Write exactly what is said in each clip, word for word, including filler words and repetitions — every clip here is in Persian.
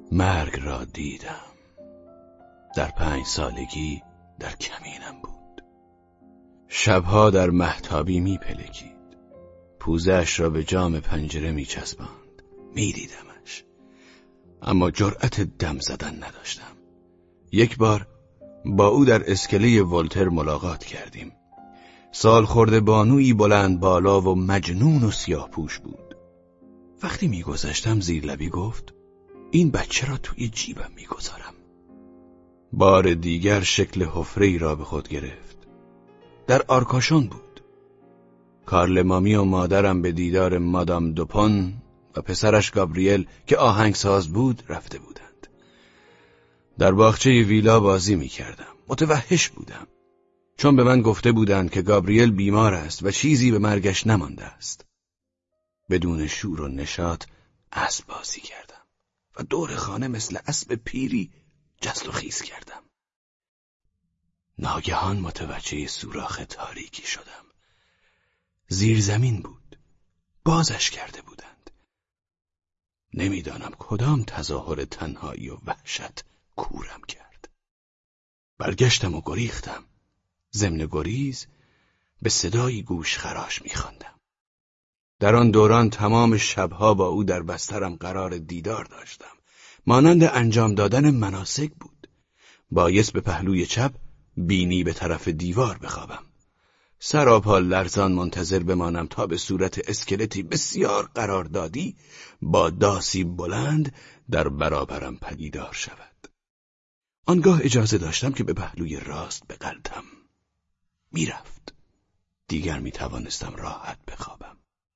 مرگ را دیدم. در پنج سالگی در کمینم بود. شبها در مهتابی می پلکید. پوزه‌اش را به جام پنجره می چسباند. می دیدمش. اما جرأت دم زدن نداشتم. یک بار با او در اسکله ولتر ملاقات کردیم. سال خورده بانویی بلند بالا و مجنون و سیاه پوش بود. وقتی می گذشتم زیر لبی گفت این بچه را توی جیبم می گذارم. بار دیگر شکل حفره‌ای را به خود گرفت. در آرکاشون بود. کارل مامی و مادرم به دیدار مادام دوپون و پسرش گابریل که آهنگساز بود رفته بودند. در باغچه ویلا بازی می کردم. متوحش بودم. چون به من گفته بودند که گابریل بیمار است و چیزی به مرگش نمانده است. بدون شور و نشاط اسب بازی کردم و دور خانه مثل اسب پیری جست و خیز کردم. ناگهان متوجه سوراخ تاریکی شدم. زیر زمین بود. بازش کرده بودند. نمیدانم کدام تظاهر تنهایی و وحشت کورم کرد. برگشتم و گریختم. ضمن گریز به صدایی گوش خراش می‌خواندم. در آن دوران تمام شبها با او در بسترم قرار دیدار داشتم. مانند انجام دادن مناسک بود. بایست به پهلوی چپ بینی به طرف دیوار بخوابم. سراپا لرزان منتظر بمانم تا به صورت اسکلتی بسیار قراردادی با داسی بلند در برابرم پدیدار شود. آنگاه اجازه داشتم که به پهلوی راست بغلطم. میرفت. دیگر میتوانستم راحت بخوابم.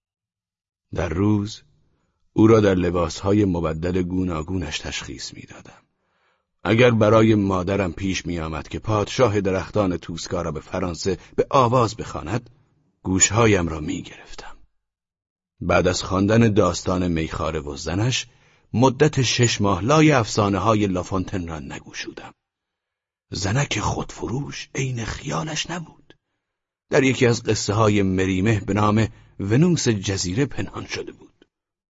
در روز او را در لباسهای مبدل گوناگونش تشخیص میدادم. اگر برای مادرم پیش می آمد که پادشاه درختان توسکا را به فرانسه به آواز بخواند، گوشهایم را می گرفتم. بعد از خواندن داستان میخواره و زنش، مدت شش ماه لای افسانه های لافونتن را نگوشودم. زنک خودفروش عین خیالش نبود. در یکی از قصه های مریمه به نام ونوس جزیره پنهان شده بود.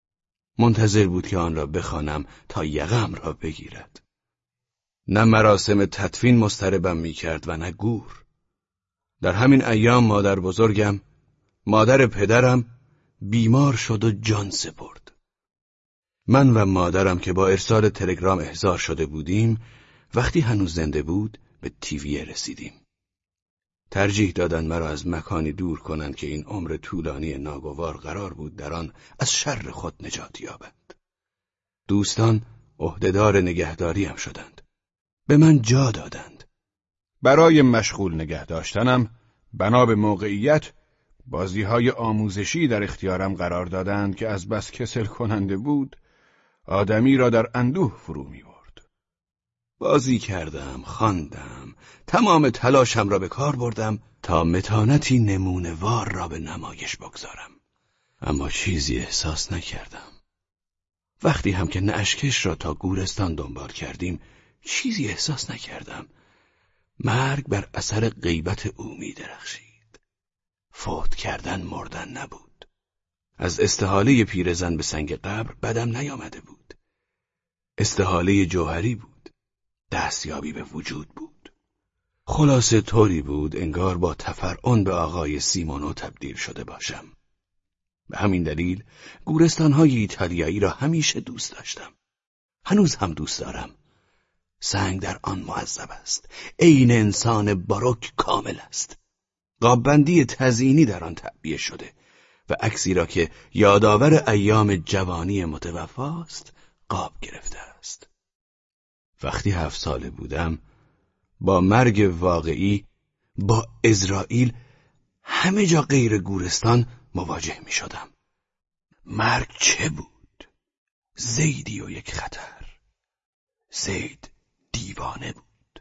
منتظر بود که آن را بخوانم تا یقه‌ام را بگیرد. نه مراسم تدفین مضطربم می کرد و نه گور. در همین ایام مادر بزرگم، مادر پدرم، بیمار شد و جان سپرد. من و مادرم که با ارسال تلگرام احضار شده بودیم، وقتی هنوز زنده بود به تیویه رسیدیم. ترجیح دادند مرا از مکانی دور کنند که این عمر طولانی ناگوار قرار بود در آن از شر خود نجات یابند. دوستان عهدهدار نگهداریم شدند. به من جا دادند. برای مشغول نگه داشتنم بنا به موقعیت بازی‌های آموزشی در اختیارم قرار دادند که از بس کسل کننده بود آدمی را در اندوه فرو می‌برد. بازی کردم، خواندم، تمام تلاشم را به کار بردم تا متانتی نمونه‌وار را به نمایش بگذارم. اما چیزی احساس نکردم. وقتی هم که نعشکش را تا گورستان دنبال کردیم، چیزی احساس نکردم. مرگ بر اثر غیبت او می درخشید. فوت کردن مردن نبود. از استحاله پیرزن به سنگ قبر بدم نیامده بود. استحاله جوهری بود. دستیابی به وجود بود. خلاصه طوری بود انگار با تفرعن به آقای سیمونو تبدیل شده باشم. به همین دلیل گورستان‌های ایتالیایی را همیشه دوست داشتم. هنوز هم دوست دارم. سنگ در آن معذب است. عین انسان باروک کامل است. قاببندی تزئینی در آن تعبیه شده و عکسی را که یادآور ایام جوانی متوفاست قاب گرفته است. وقتی هفت ساله بودم با مرگ واقعی، با عزرائیل، همه جا غیر گورستان مواجه می شدم. مرگ چه بود؟ زیدی و یک خطر. زید دیوانه بود.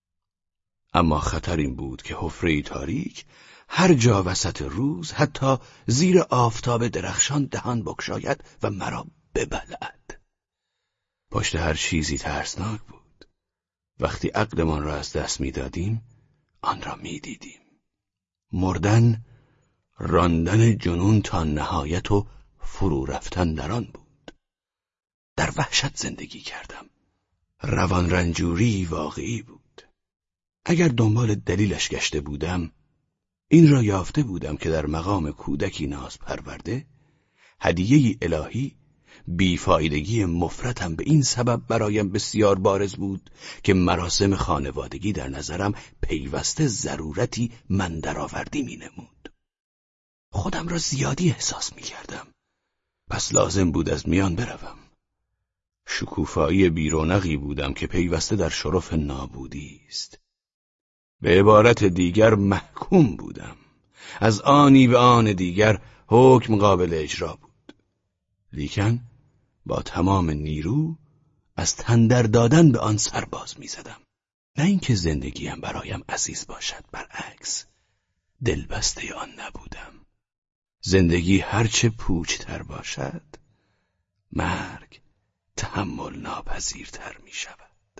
اما خطر این بود که حفره‌ای تاریک هر جا وسط روز، حتی زیر آفتاب درخشان دهان بگشاید و مرا ببلعد. پشت هر چیزی ترسناک بود. وقتی عقلمان را از دست می‌دادیم، آن را می‌دیدیم. مردن، راندن جنون تا نهایت و فرو رفتن در آن بود. در وحشت زندگی کردم. روان رنجوری واقعی بود. اگر دنبال دلیلش گشته بودم، این را یافته بودم که در مقام کودکی ناز پرورده، هدیه‌ای الهی، بیفایدگی مفرطم به این سبب برایم بسیار بارز بود که مراسم خانوادگی در نظرم پیوسته ضرورتی من درآوردی می نمود. خودم را زیادی احساس می کردم، پس لازم بود از میان بروم. شکوفایی بیرونقی بودم که پیوسته در شرف نابودی است. به عبارت دیگر محکوم بودم. از آنی به آن دیگر حکم قابل اجرا بود. لیکن با تمام نیرو از تندر دادن به آن سرباز می زدم. نه اینکه زندگیم برایم عزیز باشد، برعکس، دلبسته آن نبودم. زندگی هرچه پوچتر باشد، مرگ تحمل ناپذیرتر می شود.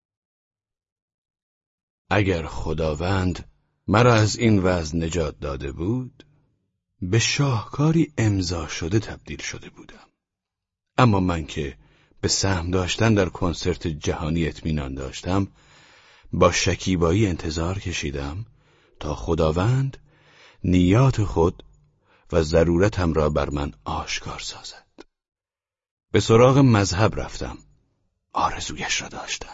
اگر خداوند مرا از این وضع نجات داده بود، به شاهکاری امضا شده تبدیل شده بودم. اما من که به سهم داشتن در کنسرت جهانی اطمینان داشتم، با شکیبایی انتظار کشیدم تا خداوند نیات خود و ضرورتم را بر من آشکار سازد. به سراغ مذهب رفتم. آرزویش را داشتم.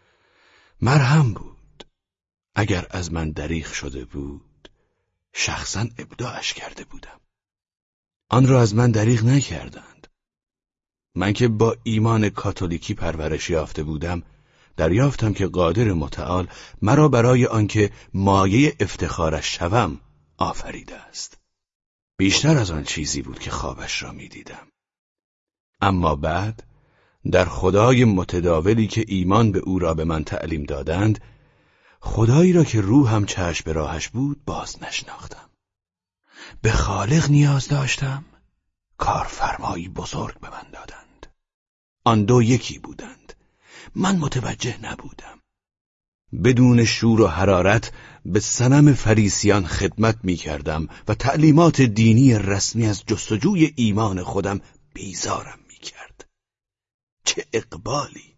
مرهم بود. اگر از من دریغ شده بود، شخصا ابداعش کرده بودم. آن را از من دریغ نکردند. من که با ایمان کاتولیکی پرورش یافته بودم، دریافتم که قادر متعال مرا برای آنکه مایه افتخارش شوم آفریده است. بیشتر از آن چیزی بود که خوابش را می‌دیدم. اما بعد در خدای متداولی که ایمان به او را به من تعلیم دادند، خدایی را که روحم چشم به راهش بود باز نشناختم. به خالق نیاز داشتم، کارفرمایی بزرگ به من دادند. آن دو یکی بودند. من متوجه نبودم. بدون شور و حرارت به صنم فریسیان خدمت می کردم و تعلیمات دینی رسمی از جستجوی ایمان خودم بیزارم می کرد. چه اقبالی!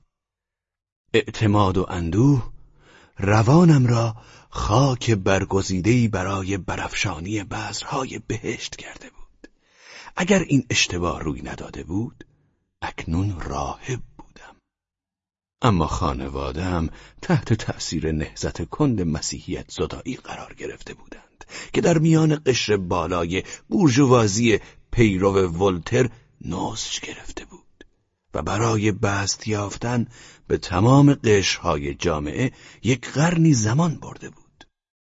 اعتماد و اندوه روانم را خاک برگزیده‌ای برای برافشانی بذرهای بهشت کرده بود. اگر این اشتباه روی نداده بود، اکنون راهب بودم. اما خانواده‌ام تحت تأثیر نهضت کند مسیحیت زدایی قرار گرفته بودند که در میان قشر بالای بورژوازی پیرو ولتر نوزش گرفته بود و برای بست یافتن به تمام قشرهای جامعه یک قرنی زمان برده بود.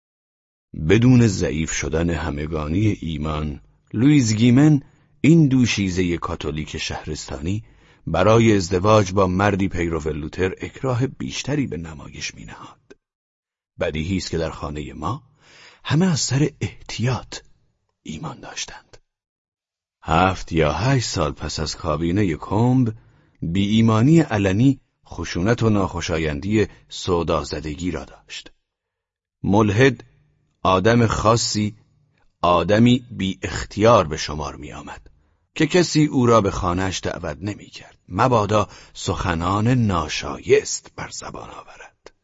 بدون ضعیف شدن همگانی ایمان، لوئیس گیمن، این دوشیزه کاتولیک شهرستانی، برای ازدواج با مردی پیرو لوتر اکراه بیشتری به نمایش می نهاد. بدیهی است که در خانه ما همه از سر احتیاط ایمان داشتند. هفت یا هشت سال پس از کابینه کمب، بی ایمانی علنی خشونت و ناخوشایندی سودازدگی را داشت. ملحد، آدم خاصی، آدمی بی اختیار به شمار می آمد که کسی او را به خانه‌اش دعوت نمی کرد، مبادا سخنان ناشایست بر زبان آورد.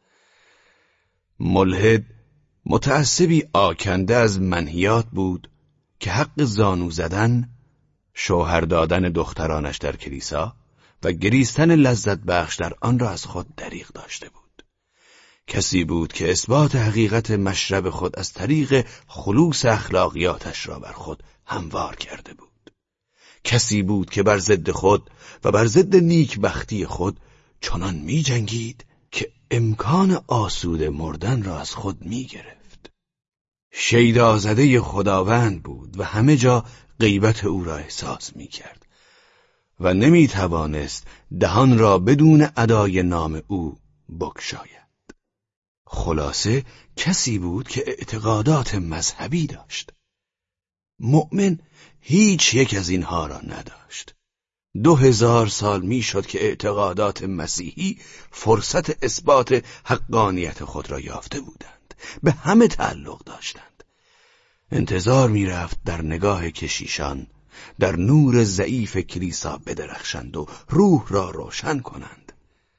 ملحد متعصبی آکنده از منهیات بود که حق زانو زدن، شوهر دادن دخترانش در کلیسا و گریستن لذت بخش در آن را از خود دریغ داشته بود. کسی بود که اثبات حقیقت مشرب خود از طریق خلوص اخلاقیاتش را بر خود هموار کرده بود. کسی بود که بر ضد خود و بر ضد نیکبختی خود چنان می جنگید که امکان آسوده مردن را از خود می گرفت. شیدازده خداوند بود و همه جا غیبت او را احساس می کرد و نمی توانست دهان را بدون ادای نام او بگشاید. خلاصه کسی بود که اعتقادات مذهبی داشت. مؤمن هیچ یک از اینها را نداشت. دو هزار سال می شد که اعتقادات مسیحی فرصت اثبات حقانیت خود را یافته بودند. به همه تعلق داشتند. انتظار می رفت در نگاه کشیشان، در نور ضعیف کلیسا بدرخشند و روح را روشن کنند.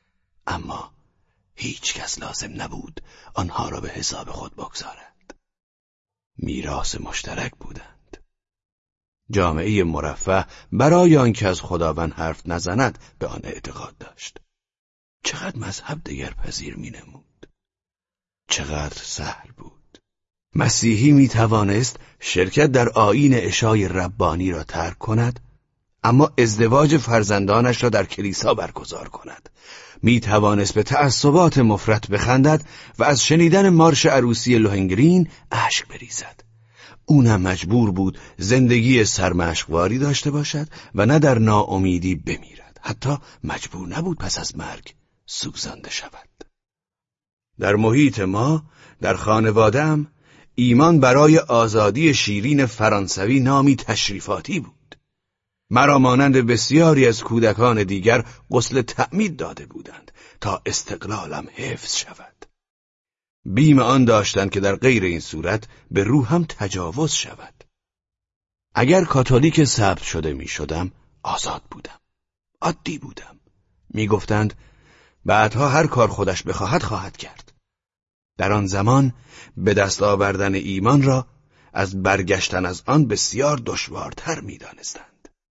اما هیچ کس لازم نبود آنها را به حساب خود بگذارد. میراث مشترک بودند. جامعه مرفه برای آنکه از خداوند حرف نزند به آن اعتقاد داشت. چقدر مذهب دگرپذیر می‌نمود. چقدر سهل بود. مسیحی می‌توانست شرکت در آیین عشای ربانی را ترک کند، اما ازدواج فرزندانش را در کلیسا برگزار کند. می توانست به تعصبات مفرط بخندد و از شنیدن مارش عروسی لوهنگرین اشک بریزد. او نه مجبور بود زندگی سرمشقواری داشته باشد و نه در ناامیدی بمیرد. حتی مجبور نبود پس از مرگ سوزانده شود. در محیط ما، در خانواده‌ام، ایمان برای آزادی شیرین فرانسوی نامی تشریفاتی بود. مرا مانند بسیاری از کودکان دیگر غسل تعمید داده بودند تا استقلالم حفظ شود. بیم آن داشتند که در غیر این صورت به روحم تجاوز شود. اگر کاتولیک ثبت شده می شدم، آزاد بودم. عادی بودم. می گفتند بعدها هر کار خودش بخواهد خواهد کرد. در آن زمان به دست آوردن ایمان را از برگشتن از آن بسیار دشوارتر می دانستند.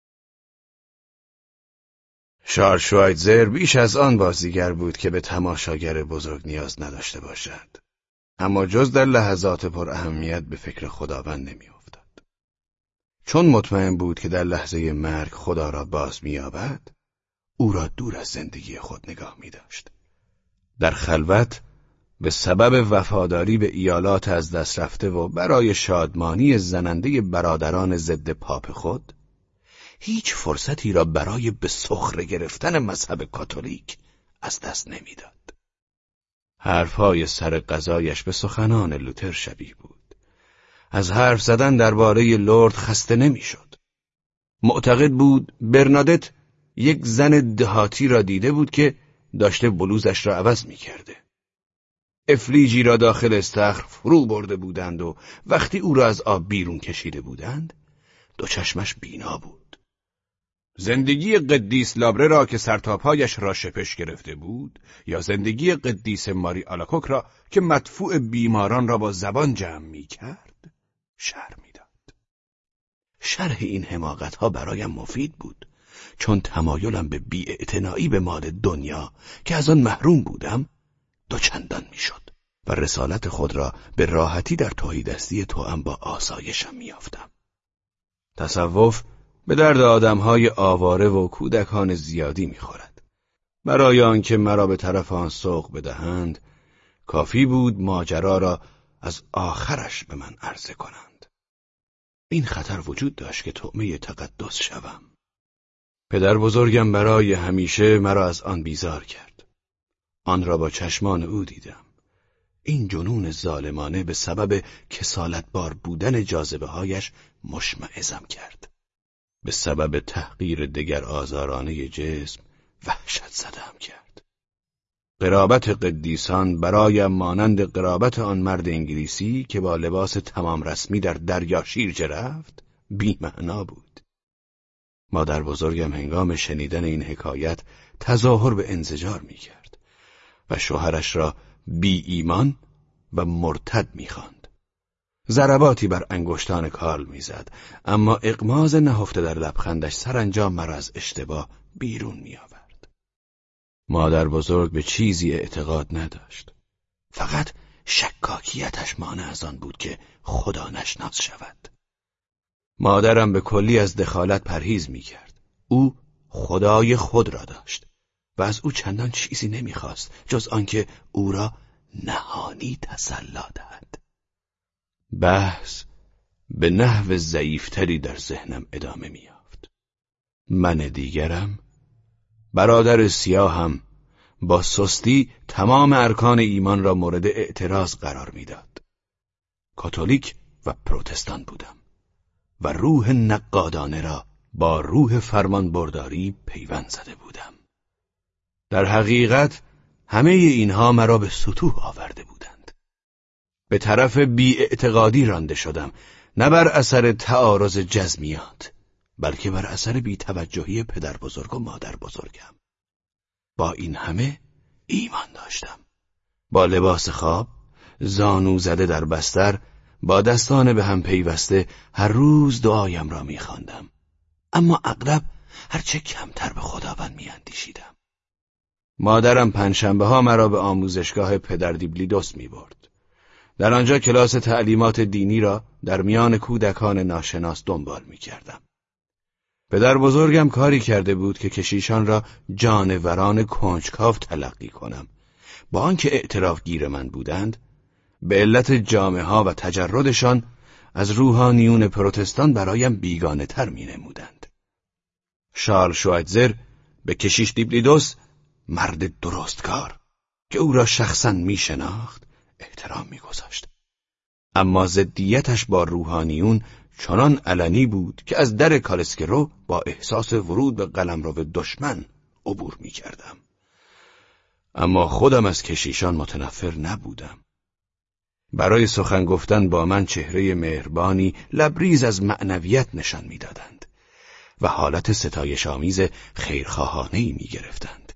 شارل شوایتزر بیش از آن بازیگر بود که به تماشاگر بزرگ نیاز نداشته باشد، اما جز در لحظات پر اهمیت به فکر خداوند نمی افتاد. چون مطمئن بود که در لحظه مرگ خدا را باز می یابد، او را دور از زندگی خود نگاه می داشت. در خلوت به سبب وفاداری به ایالات از دست رفته و برای شادمانی زننده برادران ضد پاپ خود، هیچ فرصتی را برای به سخره گرفتن مذهب کاتولیک از دست نمیداد. حرفهای سر قضایش به سخنان لوتر شبیه بود. از حرف زدن درباره لرد خسته نمیشد. معتقد بود برنادت یک زن دهاتی را دیده بود که داشته بلوزش را عوض میکرده. افلیجی را داخل استخر فرو برده بودند و وقتی او را از آب بیرون کشیده بودند، دو چشمش بینا بود. زندگی قدیس لابره را که سرتاپایش را شپش گرفته بود، یا زندگی قدیس ماری آلاکوک را که مدفوع بیماران را با زبان جمع می کرد، شرح می داد. شرح این حماقتها برایم مفید بود، چون تمایلم به بی‌اعتنایی به مال دنیا که از آن محروم بودم دوچندان می شد و رسالت خود را به راحتی در تهیدستی توأم با آسایشم می یافتم. تصوف به درد آدمهای آواره و کودکان زیادی می‌خورد. برای آنکه مرا به طرف آن سوق بدهند، کافی بود ماجرا را از آخرش به من عرضه کنند. این خطر وجود داشت که طعمه تقدس شوم. پدر بزرگم برای همیشه مرا از آن بیزار کرد. آن را با چشمان او دیدم. این جنون ظالمانه به سبب کسالتبار بودن جاذبه‌هایش مشمئزم کرد. به سبب تحقیر دگر آزارانه جسم وحشت زدم کرد. قرابت قدیسان برایم مانند قرابت آن مرد انگلیسی که با لباس تمام رسمی در دریا شیرجه رفت بی معنا بود. مادر بزرگم هنگام شنیدن این حکایت تظاهر به انزجار می کرد و شوهرش را بی ایمان و مرتد می خواند. ضرباتی بر انگشتان کارل میزد، اما اغماض نهفته در لبخندش سرانجام مرا از اشتباه بیرون می آورد. مادر بزرگ به چیزی اعتقاد نداشت. فقط شکاکیتش مانع از آن بود که خدا نشناس شود. مادرم به کلی از دخالت پرهیز می کرد. او خدای خود را داشت و از او چندان چیزی نمی خواست جز آنکه او را نهانی تسلی دهد. بحث به نحو ضعیفتری در ذهنم ادامه می‌یافت. من دیگرم، برادر سیاهم، با سستی تمام ارکان ایمان را مورد اعتراض قرار میداد. کاتولیک و پروتستان بودم و روح نقادانه را با روح فرمانبرداری پیوند زده بودم. در حقیقت همه اینها مرا به سطوح آورده بودند. به طرف بی‌اعتقادی رانده شدم، نه بر اثر تعارض جزمیات، بلکه بر اثر بی‌توجهی پدر بزرگ و مادر بزرگم. با این همه ایمان داشتم. با لباس خواب، زانو زده در بستر، با دستان به هم پیوسته هر روز دعایم را می‌خواندم. اما اغلب هرچه کمتر به خداوند می‌اندیشیدم. مادرم پنجشنبه ها مرا به آموزشگاه پدر دیبلیدوس می‌برد. در آنجا کلاس تعلیمات دینی را در میان کودکان ناشناس دنبال می‌کردم. پدر بزرگم کاری کرده بود که کشیشان را جانوران کنجکاو تلقی کنم. با آنکه اعتراف گیر من بودند، به علت جامه ها و تجردشان از روحانیون پروتستان برایم بیگانه تر می نمودند. شارل شوایتزر به کشیش دیبلیدوس، مرد درستکار که او را شخصا می شناخت، احترام می گذاشت. اما ضدیتش با روحانیون چنان علنی بود که از در کالسکرو با احساس ورود به قلمرو دشمن عبور می کردم. اما خودم از کشیشان متنفر نبودم. برای سخن گفتن با من چهره مهربانی لبریز از معنویت نشان می‌دادند و حالت ستایش آمیز خیرخواهانه‌ای می‌گرفتند.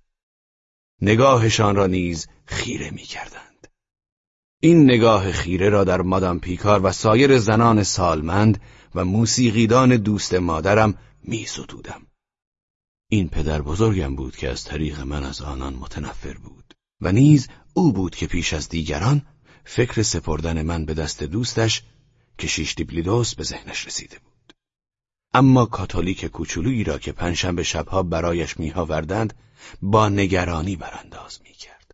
نگاهشان را نیز خیره می‌کردند. این نگاه خیره را در مادام پیکار و سایر زنان سالمند و موسیقیدان دوست مادرم می‌ستودم. این پدر بزرگم بود که از طریق من از آنان متنفر بود و نیز او بود که پیش از دیگران فکر سپردن من به دست دوستش کشیش دیبلیدوس به ذهنش رسیده بود. اما کاتولیک کوچولویی را که پنجشنبه شبها برایش می‌آوردند با نگرانی برانداز می‌کرد.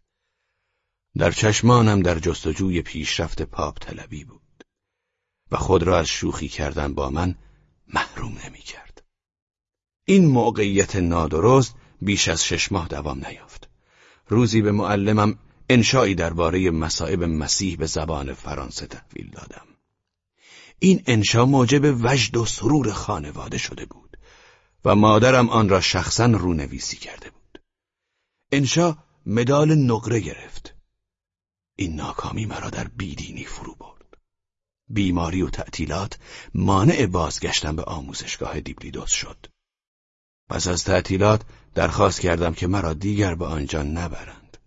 در چشمانم در جستجوی پیشرفت پاپ طلبی بود و خود را از شوخی کردن با من محروم نمی‌کرد. این موقعیت نادرست بیش از شش ماه دوام نیافت. روزی به معلمم انشایی درباره مصائب مسیح به زبان فرانسه تحویل دادم. این انشا موجب وجد و سرور خانواده شده بود و مادرم آن را شخصاً رونویسی کرده بود. انشا مدال نقره گرفت. این ناکامی مرا در بیدینی فرو برد. بیماری و تعطیلات مانع بازگشتن به آموزشگاه دیبلیدوس شد. پس از تعطیلات درخواست کردم که مرا دیگر به آنجا نبرند.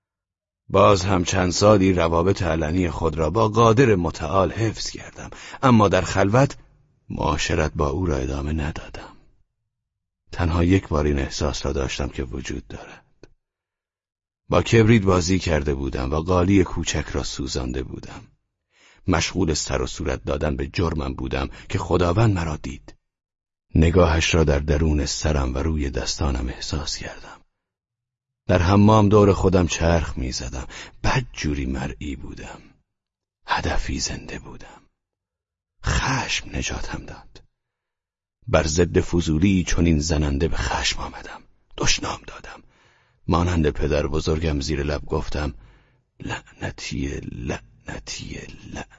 باز هم چند سالی روابط علنی خود را با قادر متعال حفظ کردم، اما در خلوت معاشرت با او را ادامه ندادم. تنها یک بار این احساس را داشتم که وجود دارد. با کبریت بازی کرده بودم و قالی کوچک را سوزانده بودم. مشغول سر و صورت دادن به جرمم بودم که خداوند مرا دید. نگاهش را در درون سرم و روی دستانم احساس کردم. در حمام دور خودم چرخ می زدم. بدجوری مرئی بودم. هدفی زنده بودم. خشم نجاتم داد. بر ضد فضولی چنین زننده به خشم آمدم. دشنام دادم. مانند پدر بزرگم زیر لب گفتم: لعنتی لعنتی لعنتی.